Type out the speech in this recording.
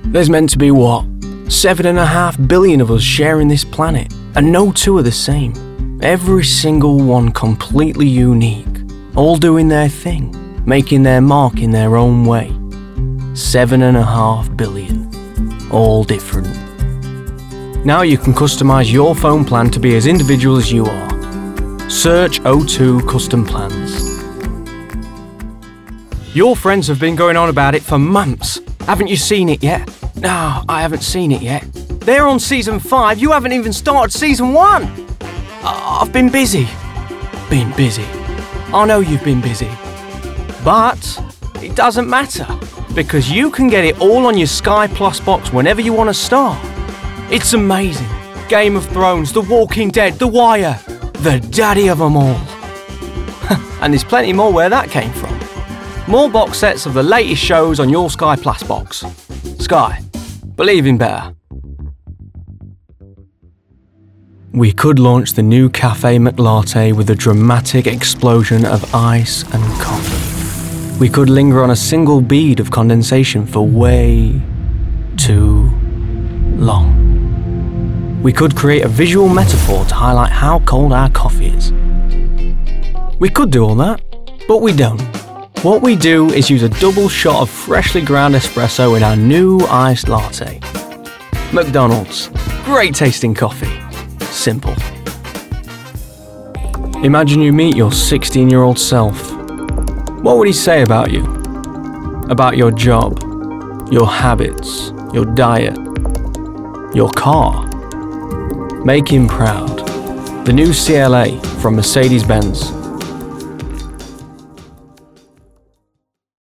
There's meant to be what? 7.5 billion of us sharing this planet, and no two are the same. Every single one completely unique, all doing their thing, making their mark in their own way. 7.5 billion, all different. Now you can customize your phone plan to be as individual as you are. Search O2 Custom Plans. Your friends have been going on about it for months. Haven't you seen it yet? No, I haven't seen it yet. They're on season 5, you haven't even started season 1. I've been busy. Been busy. I know you've been busy. But it doesn't matter, because you can get it all on your Sky Plus box whenever you want to start. It's amazing. Game of Thrones, The Walking Dead, The Wire, the daddy of them all. And there's plenty more where that came from. More box sets of the latest shows on your Sky Plus box. Sky, believe in better. We could launch the new Cafe McLatte with a dramatic explosion of ice and coffee. We could linger on a single bead of condensation for way too long. We could create a visual metaphor to highlight how cold our coffee is. We could do all that, but we don't. What we do is use a double shot of freshly ground espresso in our new iced latte. McDonald's, great tasting coffee. Simple. Imagine you meet your 16-year-old self. What would he say about you? About your job, your habits, your diet, your car? Make him proud. The new CLA from Mercedes-Benz.